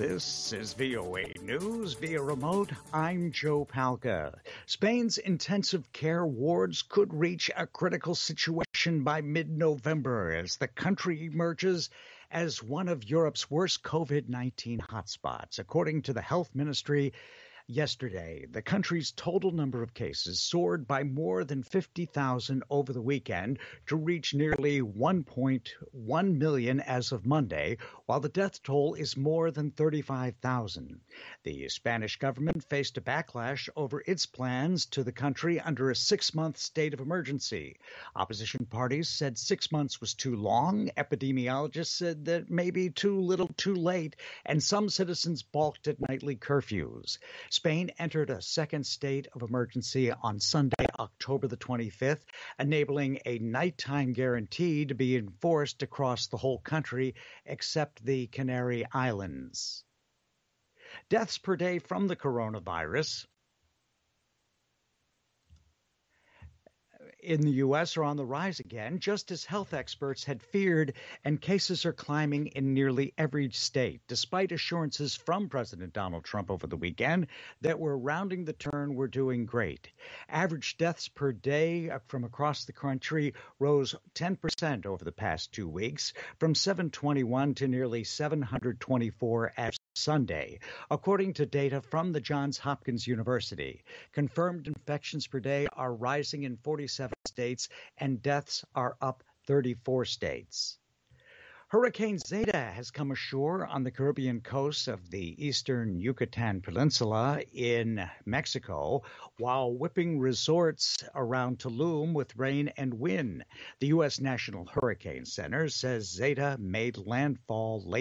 This is VOA News via remote. I'm Joe Palca. Spain's intensive care wards could reach a critical situation by mid-November as the country emerges as one of Europe's worst COVID-19 hotspots. According to the Health Ministry, yesterday, the country's total number of cases soared by more than 50,000 over the weekend to reach nearly 1.1 million as of Monday, while the death toll is more than 35,000. The Spanish government faced a backlash over its plans to the country under a 6-month state of emergency. Opposition parties said 6 months was too long. Epidemiologists said that maybe too little too late, and some citizens balked at nightly curfews. Spain entered a second state of emergency on Sunday, October the 25th, enabling a nighttime guarantee to be enforced across the whole country except the Canary Islands. Deaths per day from the coronavirus in the U.S. are on the rise again, just as health experts had feared, and cases are climbing in nearly every state, despite assurances from President Donald Trump over the weekend that we're rounding the turn, we're doing great. Average deaths per day from across the country rose 10% over the past 2 weeks, from 721 to nearly 724 as Sunday, according to data from the Johns Hopkins University. Confirmed infections per day are rising in 47 states, and deaths are up 34 states. Hurricane Zeta has come ashore on the Caribbean coast of the eastern Yucatan Peninsula in Mexico, while whipping resorts around Tulum with rain and wind. The U.S. National Hurricane Center says Zeta made landfall late